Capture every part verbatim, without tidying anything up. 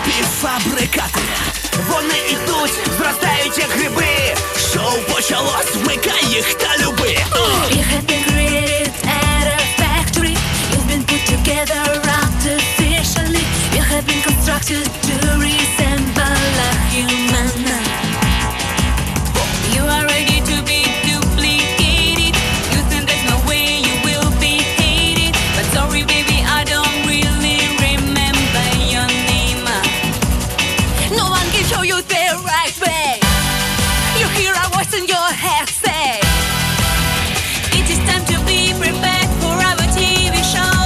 напівфабрикати. Вони ідуть, зростають як гриби. Шоу почалось, вмикай їх та люби. You have been created at a factory. You've been put together artificially. You have been constructed to resemble a human. You are ready to be duplicated. You think there's no way you will be hated. But sorry baby, I don't really remember your name. No one can show you the right way. You hear a voice in your head say, it is time to be prepared for our T V show.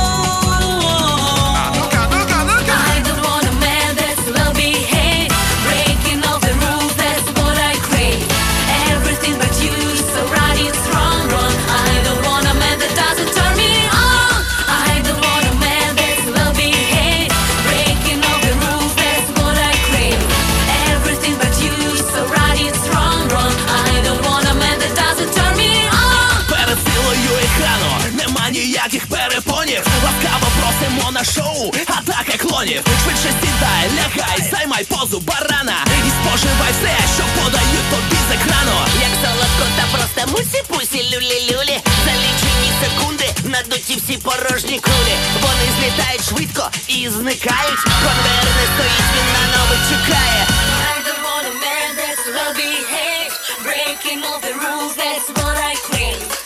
I don't want a man that's well behaved, breaking all the rules, that's what I crave. Everything but you, so right it's wrong, wrong. I don't want a man that doesn't turn me on. I don't want a man that's well behaved, breaking all the rules, that's what I crave. Everything but you, so right it's wrong, wrong. I don't want a man that doesn't turn me on. Перед силою екрану нема ніяких перепонів. Ласкаво просимо на шоу атака клонів. Швидше сідай, лягай, займай позу барана і споживай все, що подають тобі з екрану. Як солодко та просто мусі-пусі, люлі-люлі. За лічені секунди надуті всі порожні кулі. Вони злітають швидко і зникають. Конвейер не стоїть, він на нових чекає. I don't want a man that's well behaved, breaking all the rules, that's what I crave.